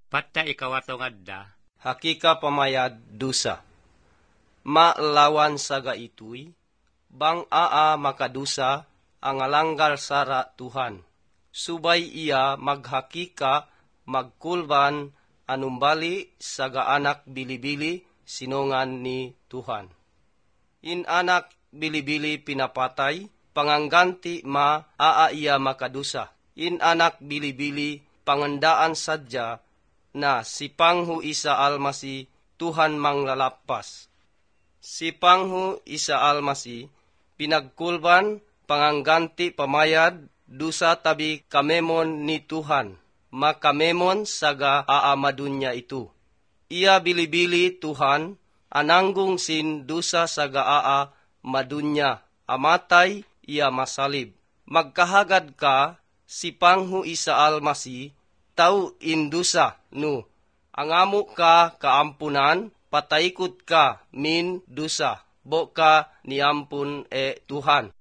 Patta ikawato ngadda, Hakika pamayad dusa. Maalawan sa gaitoy, bang makadusa ang alanggal sara Tuhan. Subay iya maghakika magkulban anumbali sa gaanak bilibili sinungan ni Tuhan. In anak bilibili pinapatay, pangangganti iya makadusa. In anak bilibili pangandaan sadya na si Panghu Isa Almasi Tuhan manglalapas. Si Panghu Isa Almasi pinagkulban pangangganti pamayad dusa tabi kamemon ni Tuhan. Makamemon saga madunya itu. Ia bilibili Tuhan ananggung sin dusa saga madunya. Amatay ia masalib. Magkahagad ka si Panghu Isa Almasi tau indusa no. Angamo ka kaampunan pataykod ka min dusa. Bo ka niampun Tuhan.